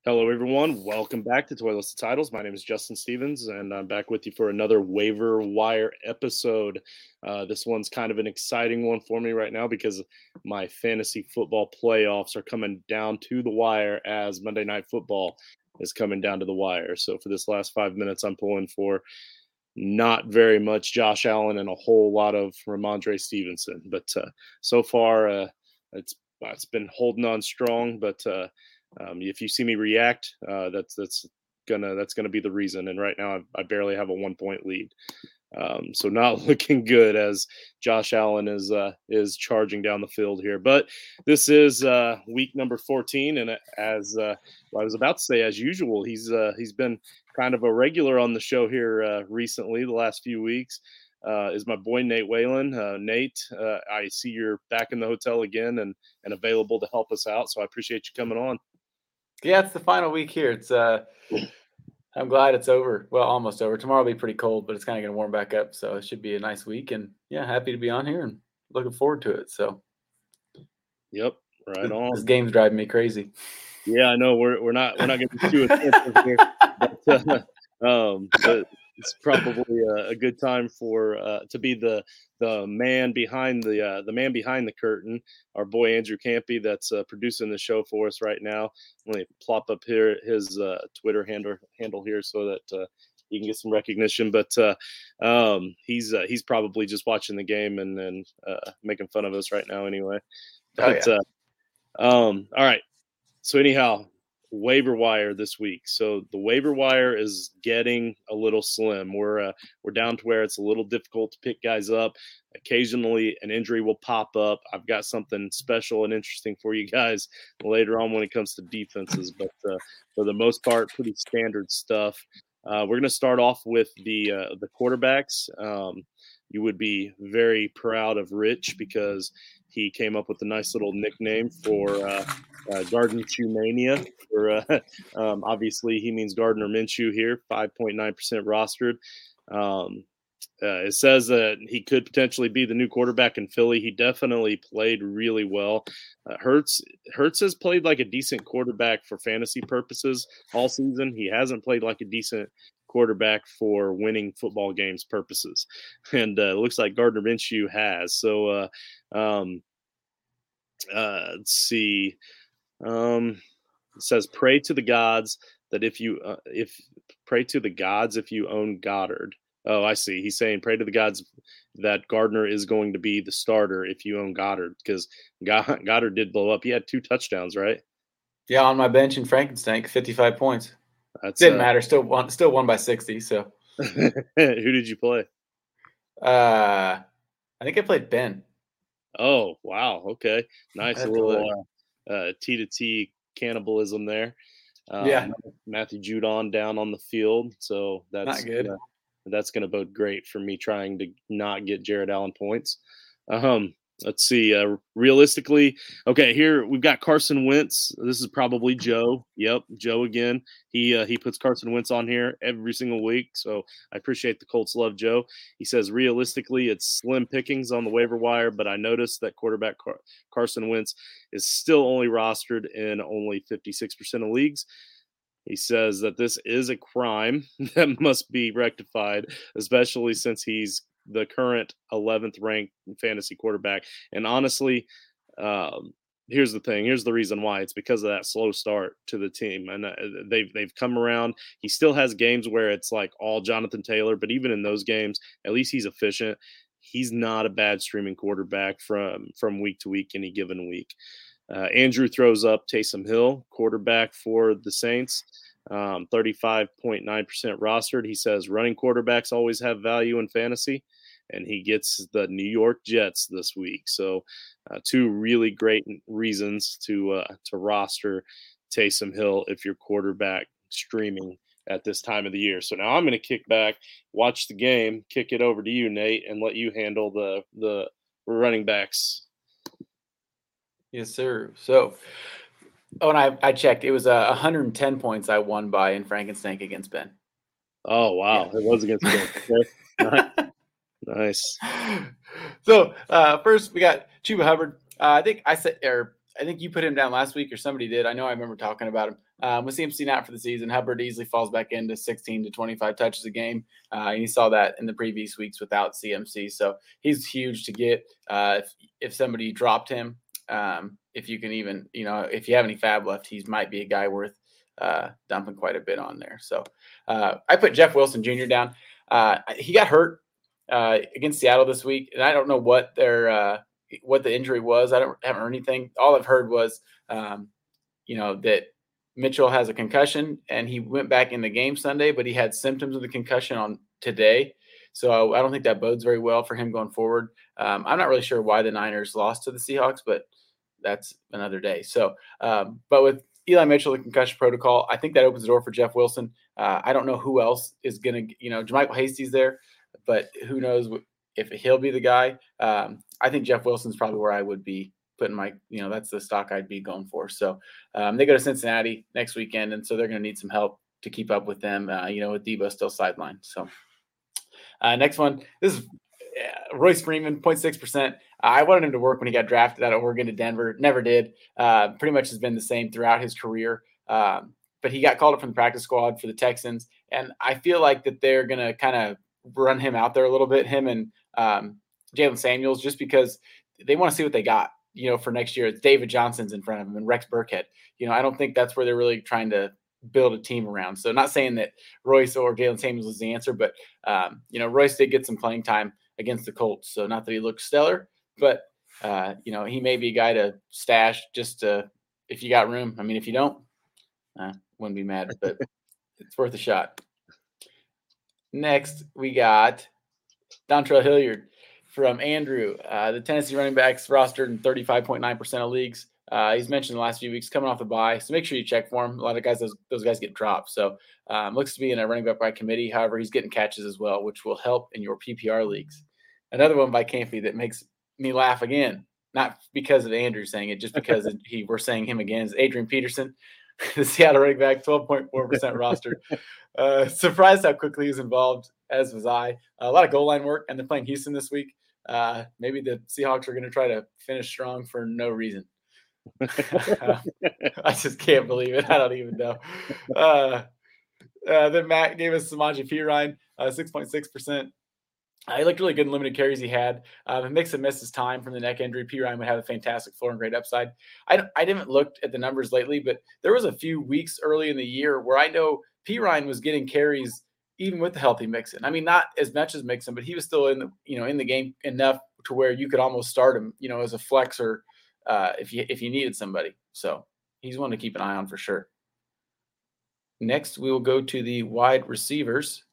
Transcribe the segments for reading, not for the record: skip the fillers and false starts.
Hello, everyone. Welcome back to Toilets to Titles. My name is Justin Stevens, and I'm back with you for another waiver wire episode. This one's kind of an exciting one for me right now because my fantasy football playoffs are coming down to the wire as Monday Night Football is coming down to the wire. So for this last 5 minutes, I'm pulling for not very much Josh Allen and a whole lot of Ramondre Stevenson. But so far, it's been holding on strong, but if you see me react, that's gonna be the reason. And right now, I barely have a 1 point lead, so not looking good as Josh Allen is charging down the field here. But this is week number 14, and as I was about to say, as usual, he's been kind of a regular on the show here recently, the last few weeks. Is my boy Nate Whalen. Nate, I see you're back in the hotel again and available to help us out. So I appreciate you coming on. Yeah, it's the final week here. I'm glad it's over. Well, almost over. Tomorrow will be pretty cold, but it's kind of going to warm back up. So it should be a nice week. And yeah, happy to be on here and looking forward to it. So, yep, right on. This game's driving me crazy. Yeah, I know we're not going to be too attentive here, but it's probably a good time for to be the man behind the curtain. Our boy Andrew Campy, that's producing the show for us right now. Let me plop up here his Twitter handle here so that you can get some recognition. But he's probably just watching the game and making fun of us right now anyway. But all right. So anyhow, waiver wire this week. So the waiver wire is getting a little slim. We're down to where it's a little difficult to pick guys up. Occasionally an injury will pop up. I've got something special and interesting for you guys later on when it comes to defenses, but for the most part, pretty standard stuff. We're going to start off with the quarterbacks. You would be very proud of Rich because he came up with a nice little nickname for Garden Chew Mania. Obviously, he means Gardner Minshew here, 5.9% rostered. It says that he could potentially be the new quarterback in Philly. He definitely played really well. Hurts has played like a decent quarterback for fantasy purposes all season. He hasn't played like a decent quarterback for winning football games purposes, and it looks like Gardner Minshew has. So let's see. It says, "Pray to the gods that if you own Goddard." Oh, I see. He's saying, "Pray to the gods that Gardner is going to be the starter if you own Goddard," because Goddard did blow up. He had 2 touchdowns, right? Yeah, on my bench in Frankenstein, 55 points. Didn't matter. Still won by 60. So who did you play? I think I played Ben. Oh, wow. Okay, nice. A little T to T cannibalism there. Matthew Judon down on the field, so that's not good. That's going to bode great for me trying to not get Jared Allen points. Let's see. Realistically, okay, here we've got Carson Wentz. This is probably Joe. Yep, Joe again. He puts Carson Wentz on here every single week, so I appreciate the Colts love Joe. He says realistically, it's slim pickings on the waiver wire, but I noticed that quarterback Carson Wentz is still only rostered in only 56% of leagues. He says that this is a crime that must be rectified, especially since he's the current 11th ranked fantasy quarterback. And honestly, here's the thing. Here's the reason why. It's because of that slow start to the team, and they've come around. He still has games where it's like all Jonathan Taylor, but even in those games, at least he's efficient. He's not a bad streaming quarterback from week to week, any given week. Andrew throws up Taysom Hill, quarterback for the Saints, 35.9% rostered. He says running quarterbacks always have value in fantasy, and he gets the New York Jets this week. So 2 really great reasons to roster Taysom Hill if you're quarterback streaming at this time of the year. So now I'm going to kick back, watch the game, kick it over to you, Nate, and let you handle the running backs. Yes, sir. So when I checked, it was 110 points I won by in Frankenstein against Ben. Oh, wow. Yeah. It was against Ben. Nice. So first we got Chuba Hubbard. I think you put him down last week, or somebody did. I know I remember talking about him. With CMC not for the season, Hubbard easily falls back into 16 to 25 touches a game. And you saw that in the previous weeks without CMC. So he's huge to get if somebody dropped him. If you can even, if you have any fab left, he might be a guy worth dumping quite a bit on there. So I put Jeff Wilson Jr. down. He got hurt against Seattle this week, and I don't know what what the injury was. I haven't heard anything. All I've heard was, that Mitchell has a concussion, and he went back in the game Sunday, but he had symptoms of the concussion on today. So I don't think that bodes very well for him going forward. I'm not really sure why the Niners lost to the Seahawks, but that's another day. So, but with Eli Mitchell, the concussion protocol, I think that opens the door for Jeff Wilson. I don't know who else is going to, JaMycal Hasty's there, but who knows if he'll be the guy. I think Jeff Wilson's probably where I would be putting my, that's the stock I'd be going for. So they go to Cincinnati next weekend, and so they're going to need some help to keep up with them, with Debo still sidelined. So next one, this is Royce Freeman, 0.6%. I wanted him to work when he got drafted out of Oregon to Denver. Never did. Pretty much has been the same throughout his career. But he got called up from the practice squad for the Texans. And I feel like that they're going to kind of run him out there a little bit, him and Jalen Samuels, just because they want to see what they got, for next year. It's David Johnson's in front of him and Rex Burkhead. I don't think that's where they're really trying to build a team around. So not saying that Royce or Jalen Samuels is the answer, but, Royce did get some playing time against the Colts. So not that he looked stellar, but, he may be a guy to stash just if you got room. I mean, if you don't, wouldn't be mad, but it's worth a shot. Next, we got Dontrell Hilliard from Andrew. The Tennessee running backs rostered in 35.9% of leagues. He's mentioned the last few weeks coming off the bye, so make sure you check for him. A lot of guys, those guys get dropped. So looks to be in a running back by committee. However, he's getting catches as well, which will help in your PPR leagues. Another one by Campy that makes me laugh again, not because of Andrew saying it, just because we're saying him again, is Adrian Peterson, the Seattle running back, 12.4% rostered. Surprised how quickly he was involved, as was I. A lot of goal line work, and they're playing Houston this week. Maybe the Seahawks are going to try to finish strong for no reason. I just can't believe it. I don't even know. Then Matt gave us Samaje Perine, 6.6%. He looked really good in limited carries he had. It makes him miss his time from the neck injury. Perine would have a fantastic floor and great upside. I haven't looked at the numbers lately, but there was a few weeks early in the year where I know Perine was getting carries even with the healthy Mixon. I mean, not as much as Mixon, but he was still in the game enough to where you could almost start him, as a flex or if you needed somebody. So he's one to keep an eye on for sure. Next, we will go to the wide receivers.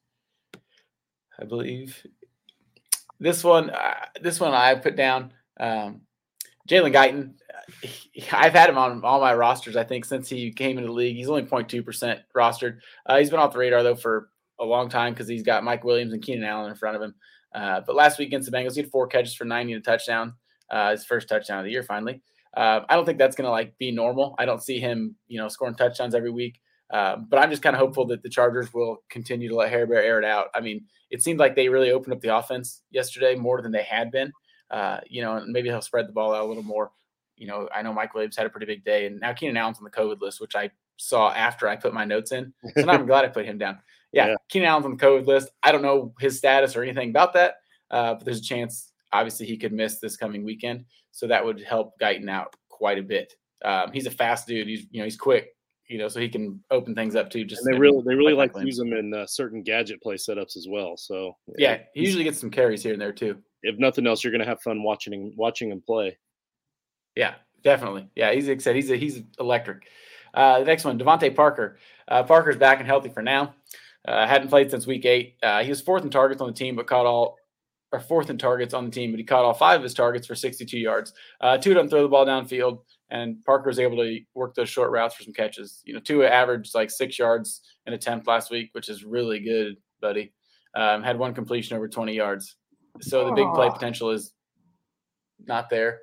I believe this one I put down Jalen Guyton. I've had him on all my rosters, I think, since he came into the league. He's only 0.2% rostered. He's been off the radar, though, for a long time because he's got Mike Williams and Keenan Allen in front of him. But last week against the Bengals, he had 4 catches for 90 and a touchdown. His first touchdown of the year, finally. I don't think that's going to be normal. I don't see him, scoring touchdowns every week. But I'm just kind of hopeful that the Chargers will continue to let Herbert air it out. I mean, it seemed like they really opened up the offense yesterday more than they had been. And maybe he'll spread the ball out a little more. I know Mike Williams had a pretty big day, and now Keenan Allen's on the COVID list, which I saw after I put my notes in. So now I'm glad I put him down. Yeah, Keenan Allen's on the COVID list. I don't know his status or anything about that, but there's a chance, obviously, he could miss this coming weekend. So that would help Guyton out quite a bit. He's a fast dude. He's quick. So he can open things up too. Just and they really like to use him in certain gadget play setups as well. So yeah, he usually gets some carries here and there too. If nothing else, you're going to have fun watching him play. Yeah, definitely. Yeah, he's electric. The next one, Devontae Parker. Parker's back and healthy for now. Hadn't played since week 8. He was fourth in targets on the team, but fourth in targets on the team, but he caught all 5 of his targets for 62 yards. 2 doesn't throw the ball downfield. And Parker was able to work those short routes for some catches. Tua averaged 6 yards an attempt last week, which is really good, buddy. Had 1 completion over 20 yards. So the big play potential is not there.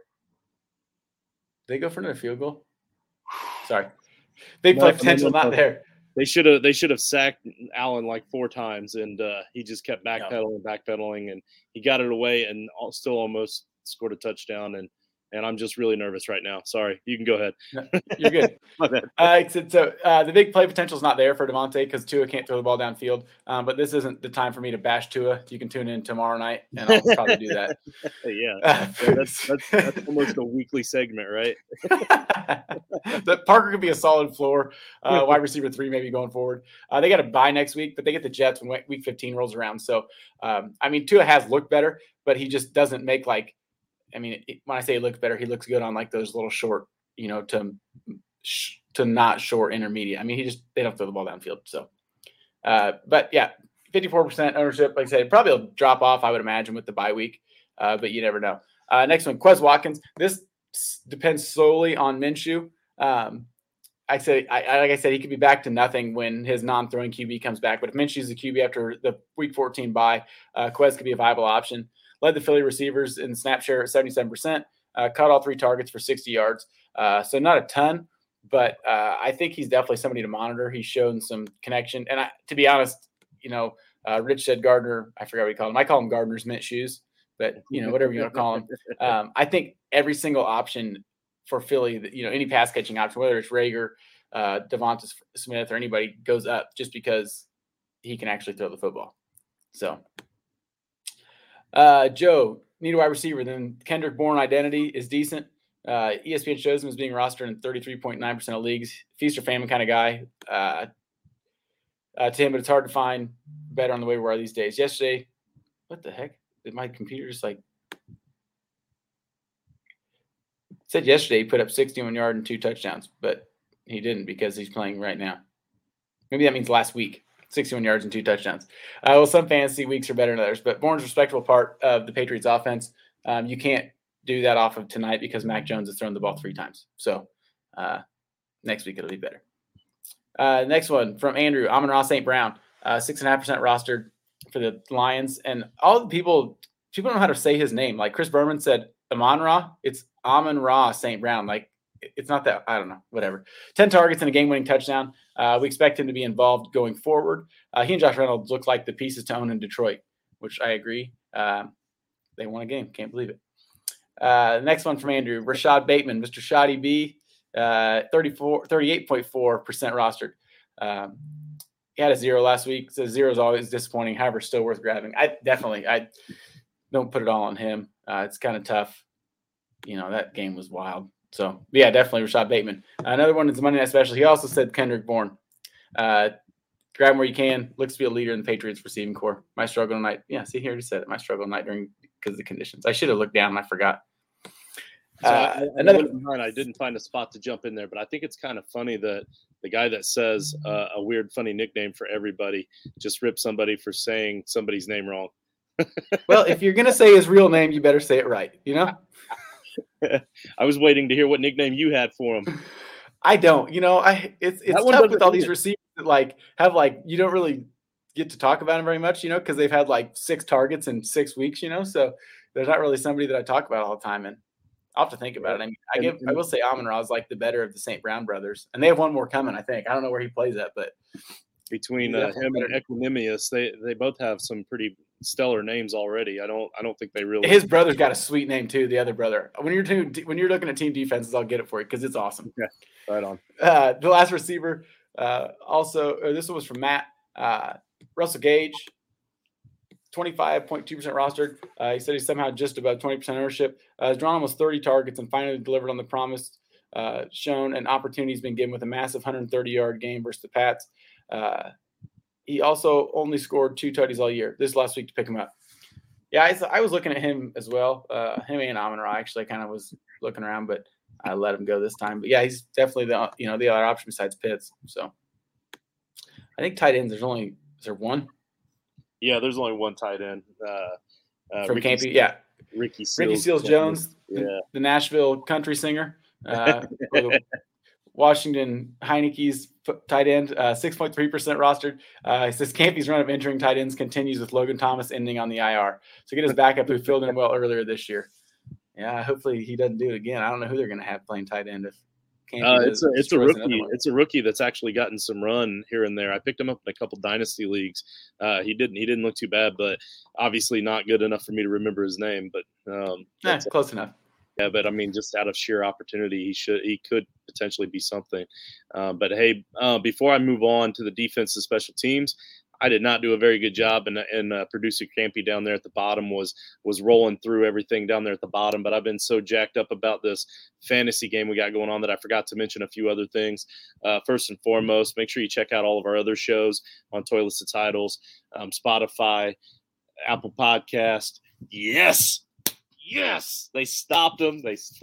Did they go for another field goal? Sorry. Big play potential not there. They should have sacked Allen 4 times, and he just kept backpedaling, and he got it away and still almost scored a touchdown. And and I'm just really nervous right now. Sorry, you can go ahead. No, you're good. My bad. The big play potential is not there for Devontae because Tua can't throw the ball downfield. But this isn't the time for me to bash Tua. You can tune in tomorrow night, and I'll probably do that. Yeah, that's almost a weekly segment, right? That Parker could be a solid floor wide receiver 3 maybe going forward. They got a bye next week, but they get the Jets when week 15 rolls around. So, I mean, Tua has looked better, but he just doesn't make like. I mean, when I say he looks better, he looks good on like those little short, to not short intermediate. I mean, they don't throw the ball downfield. So, but yeah, 54% ownership. Like I said, probably will drop off, I would imagine, with the bye week, but you never know. Next one, Quez Watkins. This depends solely on Minshew. Like I said, he could be back to nothing when his non-throwing QB comes back. But if Minshew's the QB after the week 14 bye, Quez could be a viable option. Led the Philly receivers in snap share at 77%. Caught all 3 targets for 60 yards. So not a ton, but I think he's definitely somebody to monitor. He's shown some connection. And to be honest, Rich said Gardner. I forgot what he called him. I call him Gardner's mint shoes, but whatever you want to call him. I think every single option for Philly, any pass catching option, whether it's Rager, Devonta Smith, or anybody, goes up just because he can actually throw the football. So. Joe, need a wide receiver. Then Kendrick Bourne identity is decent. ESPN shows him as being rostered in 33.9% of leagues. Feast or famine kind of guy. To him, but it's hard to find better on the waiver wire these days. Yesterday, what the heck? Did my computer just said yesterday he put up 61 yards and 2 touchdowns, but he didn't because he's playing right now. Maybe that means last week. 61 yards and 2 touchdowns. Well, some fantasy weeks are better than others, but Bourne's a respectable part of the Patriots offense. You can't do that off of tonight because Mac Jones has thrown the ball 3 times. So next week it'll be better. Next one from Andrew, Amon-Ra St. Brown, 6.5% rostered for the Lions. And all the people don't know how to say his name. Like Chris Berman said, Amon-Ra, it's Amon-Ra St. Brown. Like, it's not that, I don't know, whatever. 10 targets and a game-winning touchdown. We expect him to be involved going forward. He and Josh Reynolds look like the pieces to own in Detroit, which I agree. They won a game. Can't believe it. Next one from Andrew. Rashad Bateman, Mr. Shoddy B, 38.4% rostered. He had a 0 last week. So 0 is always disappointing. However, still worth grabbing. I don't put it all on him. It's kind of tough. That game was wild. So, yeah, definitely Rashad Bateman. Another one is the Monday Night Special. He also said Kendrick Bourne. Grab him where you can. Looks to be a leader in the Patriots receiving core. My struggle tonight. Yeah, see, here he said it. My struggle tonight because of the conditions. I should have looked down and I forgot. So I didn't find a spot to jump in there, but I think it's kind of funny that the guy that says a weird, funny nickname for everybody just ripped somebody for saying somebody's name wrong. Well, if you're going to say his real name, you better say it right, I was waiting to hear what nickname you had for him. I don't. It's tough with all these receivers that have you don't really get to talk about them very much, because they've had 6 targets in 6 weeks, so there's not really somebody that I talk about all the time. And I'll have to think about it. I mean, I will say Amon-Ra is the better of the St. Brown brothers, and they have one more coming, I think. I don't know where he plays at, but between him and Equanimous, they both have some pretty stellar names already. I don't think they really. His brother's got a sweet name too. The other brother. When you're looking at team defenses, I'll get it for you because it's awesome. Yeah, right on. The last receiver, this one was from Matt Russell Gage, 25.2% rostered. He said he's somehow just about 20% ownership. He's drawn almost 30 targets and finally delivered on the promise shown, and opportunity's been given with a massive 130-yard game versus the Pats. He also only scored 2 tutties all year. This last week to pick him up. Yeah, I was looking at him as well. Him and Amon-Ra, actually, I kind of was looking around, but I let him go this time. But yeah, he's definitely the other option besides Pitts. So I think tight ends. Is there one? Yeah, there's only one tight end. From Campy, yeah. Ricky Seals-Jones, the Nashville country singer. Washington Heineke's tight end, 6.3% rostered. He says Campy's run of entering tight ends continues with Logan Thomas ending on the IR. So get his backup who filled in well earlier this year. Yeah, hopefully he doesn't do it again. I don't know who they're going to have playing tight end if Campy it's a rookie. It's a rookie that's actually gotten some run here and there. I picked him up in a couple dynasty leagues. He didn't look too bad, but obviously not good enough for me to remember his name. But close enough. Yeah, but I mean, just out of sheer opportunity, he could potentially be something. But hey, before I move on to the defense and special teams, I did not do a very good job, and producer Campy down there at the bottom was rolling through everything down there at the bottom. But I've been so jacked up about this fantasy game we got going on that I forgot to mention a few other things. First and foremost, make sure you check out all of our other shows on Toilets to Titles, Spotify, Apple Podcast. Yes, they stopped him.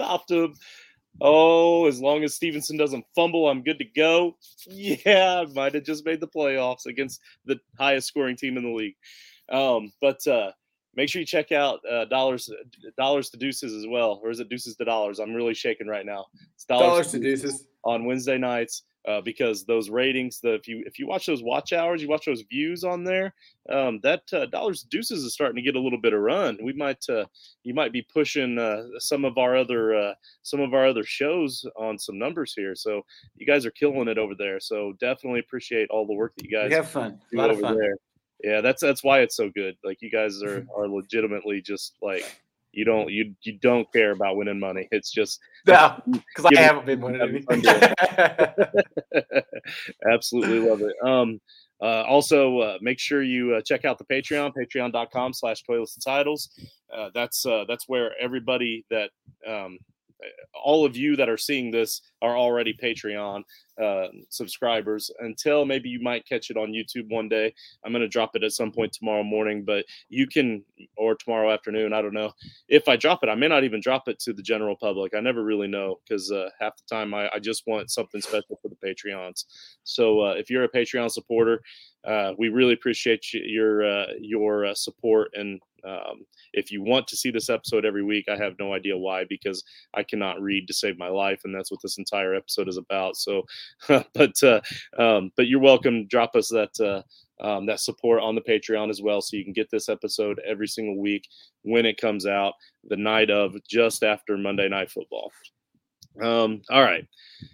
Oh, as long as Stevenson doesn't fumble, I'm good to go. Yeah, I might have just made the playoffs against the highest scoring team in the league. But make sure you check out dollars to deuces as well, or is it deuces to dollars? I'm really shaking right now. It's dollars to deuces on Wednesday nights. Because those ratings, if you watch those watch hours, you watch those views on there, that dollars deuces is starting to get a little bit of run. We might you might be pushing some of our other shows on some numbers here. So you guys are killing it over there. So definitely appreciate all the work that you guys have fun. A lot of fun there. Yeah, that's why it's so good. Like you guys are legitimately just like. You don't care about winning money. It's just no, because I haven't been winning anything. Absolutely love it. Also, make sure you check out the patreon.com/toilets and titles. That's where everybody that all of you that are seeing this are already Patreon subscribers. Until maybe you might catch it on YouTube one day. I'm going to drop it at some point tomorrow morning, but you can, or tomorrow afternoon. I don't know. If I drop it, I may not even drop it to the general public. I never really know because half the time I just want something special for the Patreons. So if you're a Patreon supporter, we really appreciate your support. And if you want to see this episode every week, I have no idea why, because I cannot read to save my life, and that's what this entire episode is about. So, but you're welcome. Drop us that support on the Patreon as well, so you can get this episode every single week when it comes out, the night of, just after Monday Night Football. All right.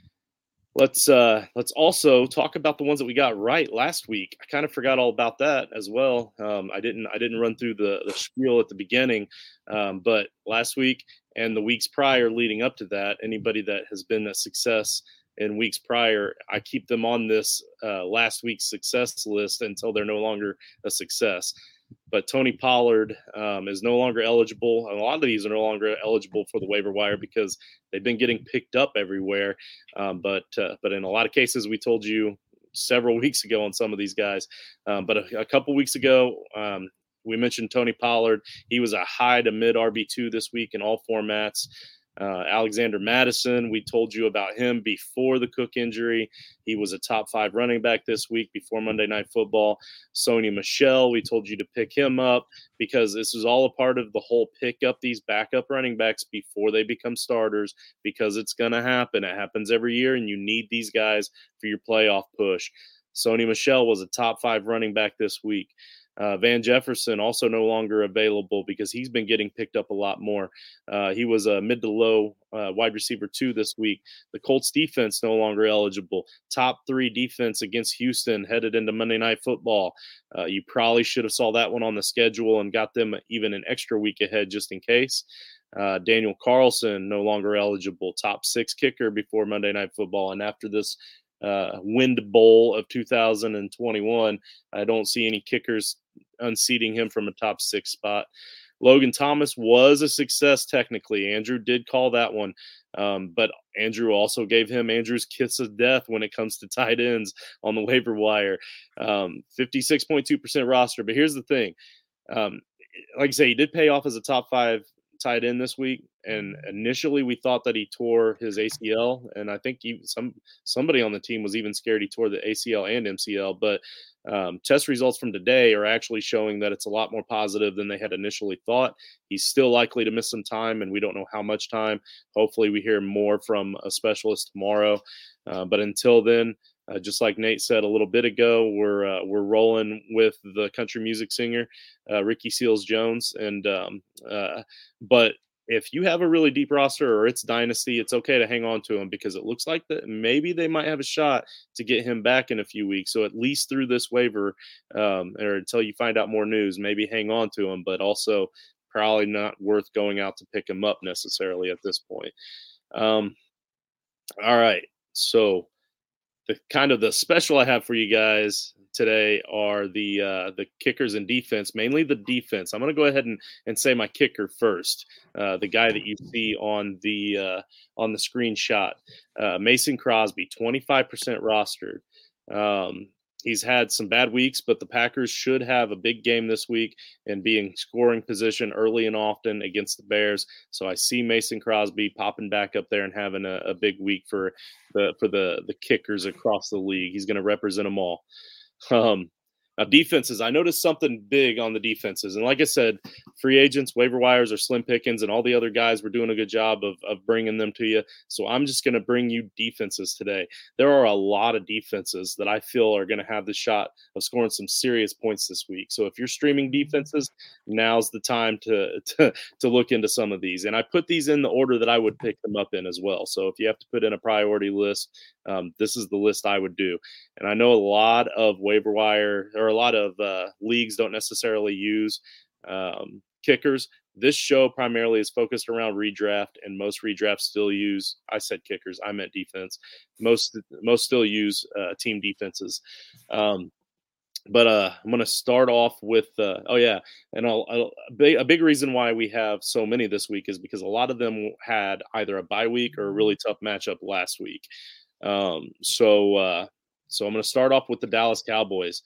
Let's also talk about the ones that we got right last week. I kind of forgot all about that as well. I didn't run through the spiel at the beginning, but last week and the weeks prior leading up to that, anybody that has been a success in weeks prior, I keep them on this last week's success list until they're no longer a success. But Tony Pollard is no longer eligible. And a lot of these are no longer eligible for the waiver wire because they've been getting picked up everywhere. But in a lot of cases, we told you several weeks ago on some of these guys. But a couple weeks ago, we mentioned Tony Pollard. He was a high to mid RB2 this week in all formats. Alexander Mattison, we told you about him before the Cook injury. He was a top 5 running back this week before Monday Night Football. Sony Michel, we told you to pick him up because this is all a part of the whole pick up these backup running backs before they become starters, because it's going to happen. It happens every year, and you need these guys for your playoff push. Sony Michel was a top 5 running back this week. Van Jefferson also no longer available because he's been getting picked up a lot more. He was a mid to low wide receiver 2 this week. The Colts defense no longer eligible. Top 3 defense against Houston headed into Monday Night Football. You probably should have saw that one on the schedule and got them even an extra week ahead just in case. Daniel Carlson no longer eligible. Top 6 kicker before Monday Night Football. And after this Wind Bowl of 2021, I don't see any kickers unseating him from a top 6 spot. Logan Thomas was a success technically. Andrew did call that one, but Andrew also gave him Andrew's kiss of death when it comes to tight ends on the waiver wire. 56.2% roster. But here's the thing. Like I say, he did pay off as a top 5 tight end this week, and initially we thought that he tore his ACL, and I think somebody on the team was even scared he tore the ACL and MCL, but test results from today are actually showing that it's a lot more positive than they had initially thought. He's still likely to miss some time, and we don't know how much time. Hopefully we hear more from a specialist tomorrow, but until then, just like Nate said a little bit ago, we're rolling with the country music singer Ricky Seals Jones, and but if you have a really deep roster or it's dynasty, it's okay to hang on to him because it looks like that maybe they might have a shot to get him back in a few weeks. So at least through this waiver, or until you find out more news, maybe hang on to him. But also probably not worth going out to pick him up necessarily at this point. All right. So the special I have for you guys today are the kickers and defense, mainly the defense. I'm going to go ahead and say my kicker first. The guy that you see on the screenshot, Mason Crosby, 25% rostered. He's had some bad weeks, but the Packers should have a big game this week and be in scoring position early and often against the Bears. So I see Mason Crosby popping back up there and having a big week for the kickers across the league. He's going to represent them all. Now, defenses, I noticed something big on the defenses. And like I said, free agents, waiver wires are slim pickings, and all the other guys were doing a good job of bringing them to you. So I'm just going to bring you defenses today. There are a lot of defenses that I feel are going to have the shot of scoring some serious points this week. So if you're streaming defenses, now's the time to look into some of these. And I put these in the order that I would pick them up in as well. So if you have to put in a priority list, this is the list I would do. And I know a lot of waiver wire or a lot of leagues don't necessarily use kickers. This show primarily is focused around redraft, and most redrafts still use, I said kickers, I meant defense. Most still use team defenses. But I'm going to start off with, a big reason why we have so many this week is because a lot of them had either a bye week or a really tough matchup last week. So I'm going to start off with the Dallas Cowboys.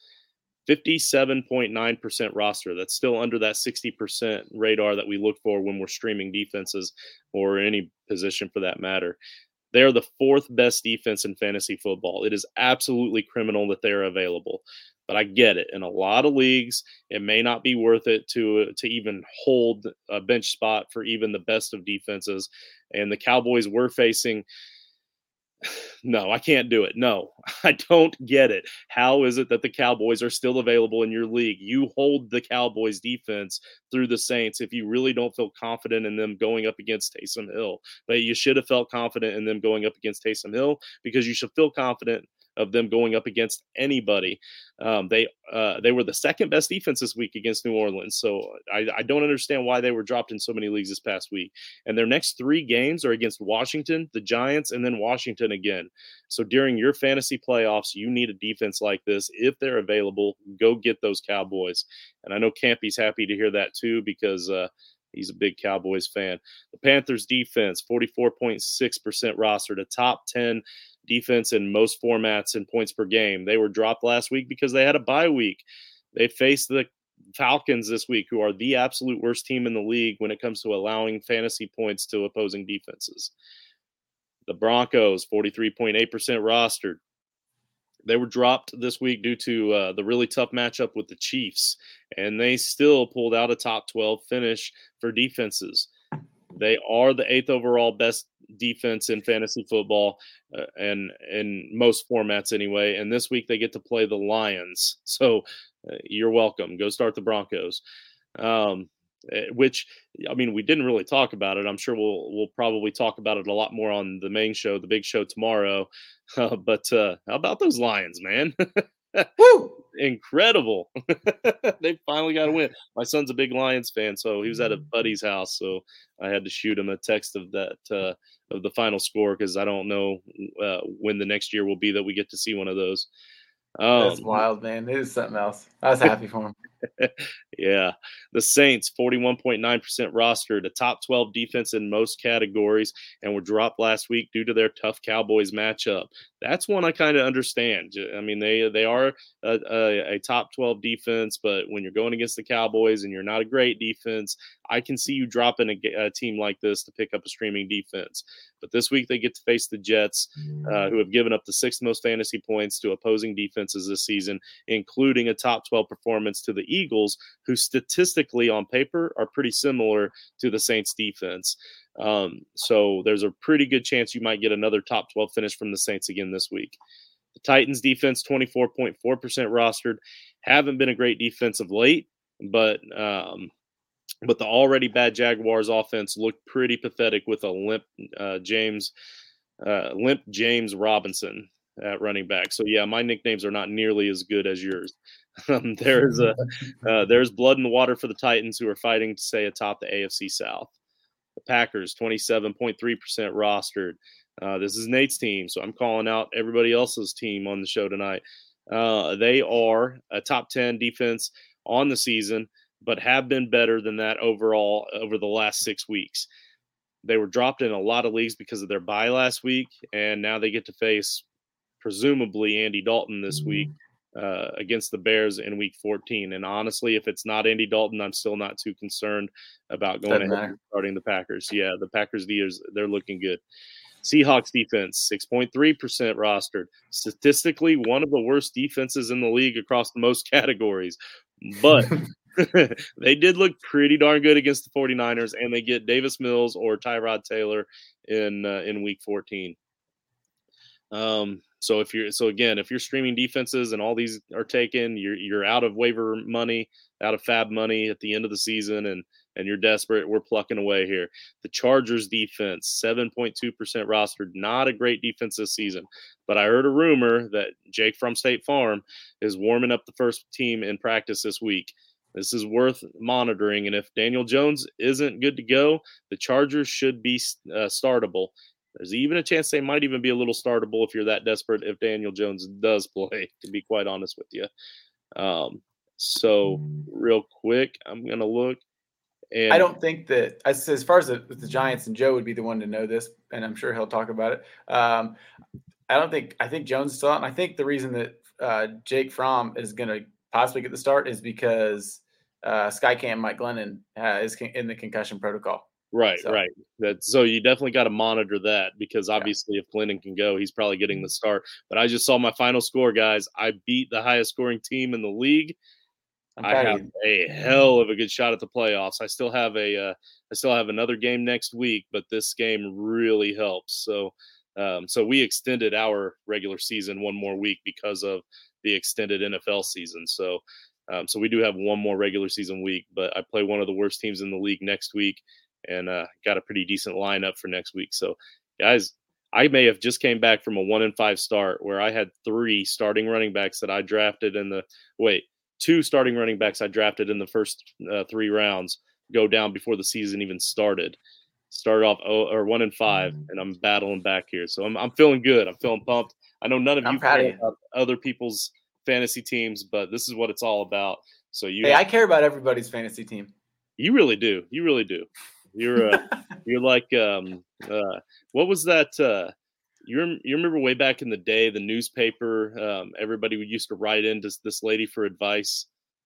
57.9% roster. That's still under that 60% radar that we look for when we're streaming defenses or any position for that matter. They are the fourth best defense in fantasy football. It is absolutely criminal that they are available. But I get it. In a lot of leagues, it may not be worth it to even hold a bench spot for even the best of defenses. And the Cowboys were facing – no, I can't do it. No, I don't get it. How is it that the Cowboys are still available in your league? You hold the Cowboys defense through the Saints if you really don't feel confident in them going up against Taysom Hill. But you should have felt confident in them going up against Taysom Hill because you should feel confident of them going up against anybody. They were the second best defense this week against New Orleans. So I don't understand why they were dropped in so many leagues this past week. And their next three games are against Washington, the Giants, and then Washington again. So during your fantasy playoffs, you need a defense like this. If they're available, go get those Cowboys. And I know Campy's happy to hear that too because he's a big Cowboys fan. The Panthers defense, 44.6% rostered, a top 10 defense in most formats and points per game. They were dropped last week because they had a bye week. They faced the Falcons this week, who are the absolute worst team in the league when it comes to allowing fantasy points to opposing defenses. The Broncos, 43.8% rostered. They were dropped this week due to the really tough matchup with the Chiefs, and they still pulled out a top 12 finish for defenses. They are the 8th overall best defense in fantasy football and in most formats anyway. And this week they get to play the Lions. So you're welcome. Go start the Broncos. Which, I mean, we didn't really talk about it. I'm sure we'll probably talk about it a lot more on the main show, the big show tomorrow. But how about those Lions, man? Woo! Incredible. They finally got a win. My son's a big Lions fan, so he was at a buddy's house, so I had to shoot him a text of that of the final score because I don't know when the next year will be that we get to see one of those. That's wild, man. It is something else. I was happy for him. Yeah. The Saints, 41.9% rostered, a top 12 defense in most categories, and were dropped last week due to their tough Cowboys matchup. That's one I kind of understand. I mean, they are a top 12 defense, but when you're going against the Cowboys and you're not a great defense, I can see you dropping a team like this to pick up a streaming defense. But this week they get to face the Jets, who have given up the 6th most fantasy points to opposing defenses this season, including a top 12 performance to the Eagles, who statistically on paper are pretty similar to the Saints defense. So there's a pretty good chance you might get another top 12 finish from the Saints again this week. The Titans defense, 24.4% rostered, haven't been a great defense of late, but the already bad Jaguars offense looked pretty pathetic with a limp James Robinson at running back. So yeah, my nicknames are not nearly as good as yours. There's blood in the water for the Titans, who are fighting to stay atop the AFC South. The Packers, 27.3% rostered. This is Nate's team, so I'm calling out everybody else's team on the show tonight. They are a top 10 defense on the season, but have been better than that overall over the last 6 weeks. They were dropped in a lot of leagues because of their bye last week, and now they get to face presumably Andy Dalton this week against the Bears in Week 14. And honestly, if it's not Andy Dalton, I'm still not too concerned about going ahead and starting the Packers. Yeah, the Packers, they're looking good. Seahawks defense, 6.3% rostered. Statistically, one of the worst defenses in the league across most categories. But they did look pretty darn good against the 49ers, and they get Davis Mills or Tyrod Taylor in Week 14. So if you're streaming defenses and all these are taken, you're out of waiver money, out of fab money at the end of the season, and you're desperate, we're plucking away here. The Chargers defense, 7.2% rostered, not a great defense this season. But I heard a rumor that Jake from State Farm is warming up the first team in practice this week. This is worth monitoring, and if Daniel Jones isn't good to go, the Chargers should be startable. There's even a chance they might even be a little startable if you're that desperate if Daniel Jones does play, to be quite honest with you. So real quick, I'm going to look. And I don't think that, as far as the Giants, and Joe would be the one to know this, and I'm sure he'll talk about it. I think Jones is still out, and I think the reason that Jake Fromm is going to possibly get the start is because Skycam Mike Glennon is in the concussion protocol. Right. So you definitely got to monitor that, because obviously if Glennon can go, he's probably getting the start. But I just saw my final score, guys. I beat the highest scoring team in the league. I have a hell of a good shot at the playoffs. I still have another game next week, but this game really helps. So we extended our regular season one more week because of the extended NFL season. So we do have one more regular season week, but I play one of the worst teams in the league next week, and got a pretty decent lineup for next week. So, guys, I may have just came back from a 1-5 start where I had 3 starting running backs that I drafted two starting running backs I drafted in the first 3 rounds go down before the season even started. Started off 1-5, and I'm battling back here. So I'm feeling good. I'm feeling pumped. I know none of you care about other people's fantasy teams, but this is what it's all about. So I care about everybody's fantasy team. You really do. You really do. You're like what was that? You remember way back in the day, the newspaper, everybody used to write in to this lady for advice.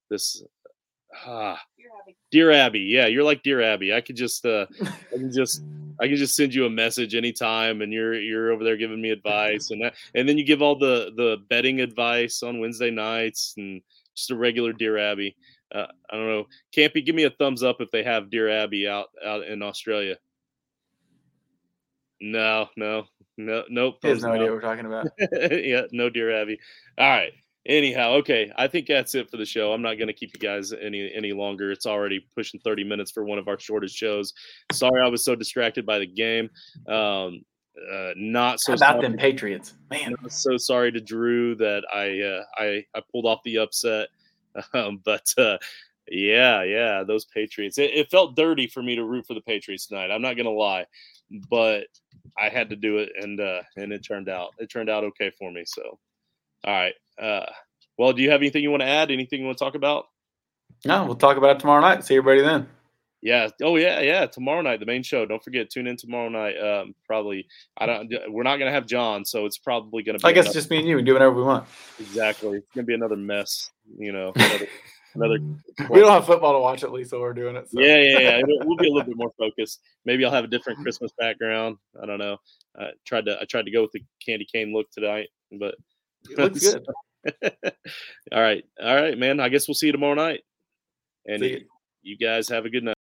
Dear Abby. Yeah, you're like Dear Abby. I could just send you a message anytime, and you're over there giving me advice, and then you give all the betting advice on Wednesday nights, and just a regular Dear Abby. I don't know. Campy, give me a thumbs up if they have Dear Abby out in Australia. No, nope. He has no idea what we're talking about. Yeah, no Dear Abby. All right. Anyhow, okay. I think that's it for the show. I'm not going to keep you guys any longer. It's already pushing 30 minutes for one of our shortest shows. Sorry I was so distracted by the game. Not so How about them Patriots, man. Not so sorry to Drew that I pulled off the upset. But those Patriots. It felt dirty for me to root for the Patriots tonight. I'm not going to lie, but I had to do it, and it turned out okay for me. So, all right. Well, do you have anything you want to add? Anything you want to talk about? No, we'll talk about it tomorrow night. See everybody then. Yeah. Oh, yeah. Tomorrow night, the main show. Don't forget, tune in tomorrow night. Probably. We're not going to have John, so it's probably going to be. I guess just me and you. We do whatever we want. Exactly. It's going to be another mess. Another. We don't have football to watch at least while we're doing it. So. Yeah. We'll be a little bit more focused. Maybe I'll have a different Christmas background. I don't know. I tried to go with the candy cane look tonight, but it looks good. All right, man. I guess we'll see you tomorrow night. And you guys have a good night.